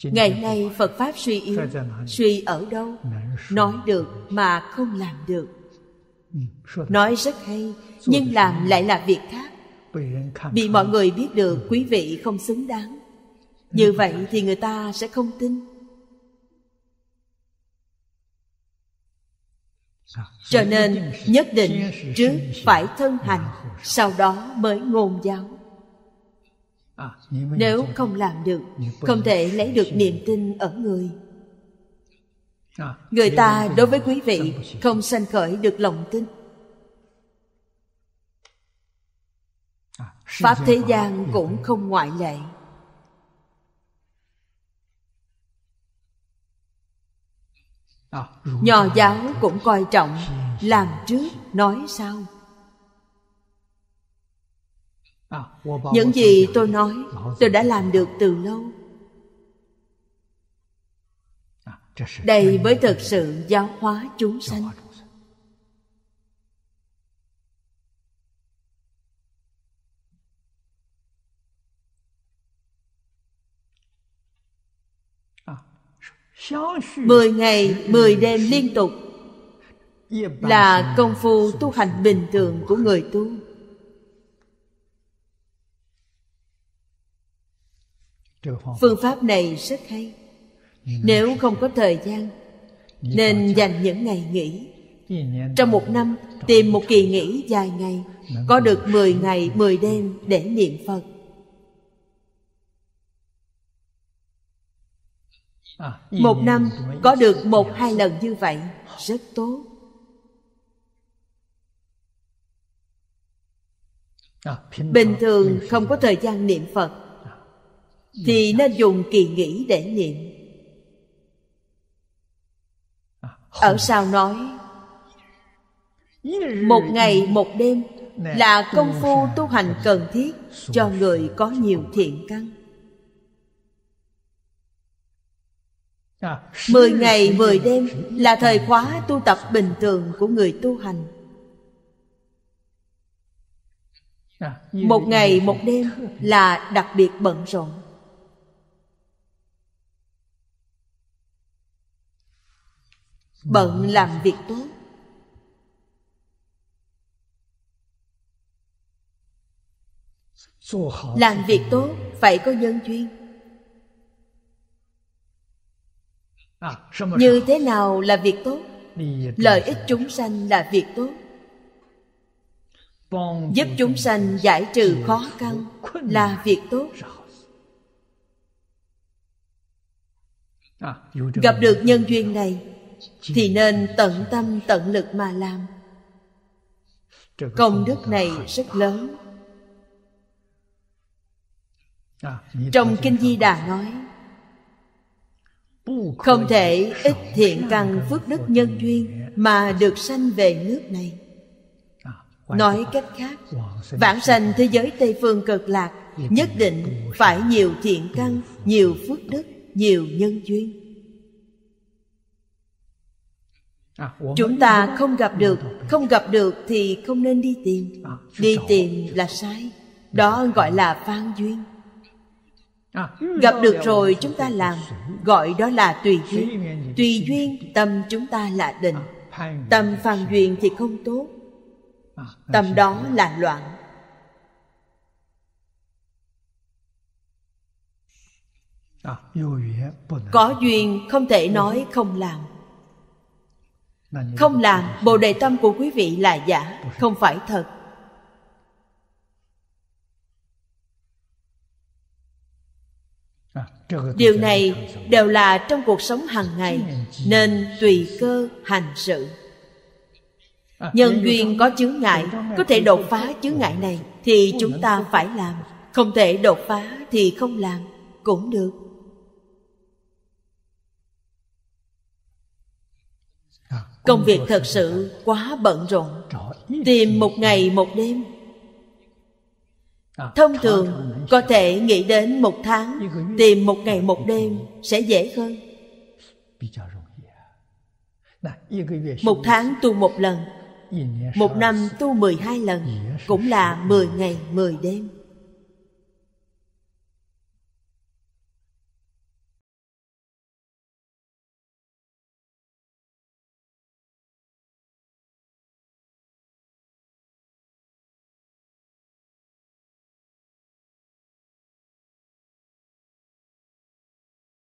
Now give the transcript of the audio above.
Ngày nay Phật Pháp suy yếu. Suy ở đâu? Nói được mà không làm được. Nói rất hay, nhưng làm lại là việc khác. Bị mọi người biết được quý vị không xứng đáng. Như vậy thì người ta sẽ không tin. Cho nên nhất định trước phải thân hành, sau đó mới ngôn giáo. Nếu không làm được, không thể lấy được niềm tin ở người. Người ta đối với quý vị không sanh khởi được lòng tin. Pháp thế gian cũng không ngoại lệ. Nho giáo cũng coi trọng làm trước nói sau. Những gì tôi nói, tôi đã làm được từ lâu. Đây mới thực sự giáo hóa chúng sanh. Mười ngày 10 đêm liên tục là công phu tu hành bình thường của người tu. Phương pháp này rất hay. Nếu không có thời gian, nên dành những ngày nghỉ. Trong một năm tìm một kỳ nghỉ dài ngày, có được 10 ngày 10 đêm để niệm Phật. Một năm có được 1-2 lần như vậy rất tốt. Bình thường không có thời gian niệm Phật thì nên dùng kỳ nghỉ để niệm. Ở sau nói 1 ngày 1 đêm là công phu tu hành cần thiết cho người có nhiều thiện căn. 10 ngày 10 đêm là thời khóa tu tập bình thường của người tu hành. 1 ngày 1 đêm là đặc biệt bận rộn. Bận làm việc tốt. Làm việc tốt phải có nhân duyên. Như thế nào là việc tốt? Lợi ích chúng sanh là việc tốt. Giúp chúng sanh giải trừ khó khăn là việc tốt. Gặp được nhân duyên này thì nên tận tâm tận lực mà làm. Công đức này rất lớn. Trong Kinh Di Đà nói, không thể ít thiện căn phước đức nhân duyên mà được sanh về nước này. Nói cách khác, vãng sanh thế giới Tây Phương Cực Lạc nhất định phải nhiều thiện căn, nhiều phước đức, nhiều nhân duyên. Chúng ta không gặp được thì không nên đi tìm. Đi tìm là sai. Đó gọi là phan duyên. Gặp được rồi chúng ta làm, gọi đó là tùy duyên. Tùy duyên tâm chúng ta là định. Tâm phan duyên thì không tốt. Tâm đó là loạn. Có duyên không thể nói không làm. Không làm, bồ đề tâm của quý vị là giả, không phải thật. Điều này đều là trong cuộc sống hàng ngày, nên tùy cơ hành sự. Nhân duyên có chướng ngại, có thể đột phá chướng ngại này thì chúng ta phải làm. Không thể đột phá thì không làm cũng được. Công việc thật sự quá bận rộn. Tìm 1 ngày 1 đêm. Thông thường có thể nghĩ đến 1 tháng. Tìm 1 ngày 1 đêm sẽ dễ hơn. 1 tháng tu 1 lần, 1 năm tu 12 lần, cũng là 10 ngày 10 đêm.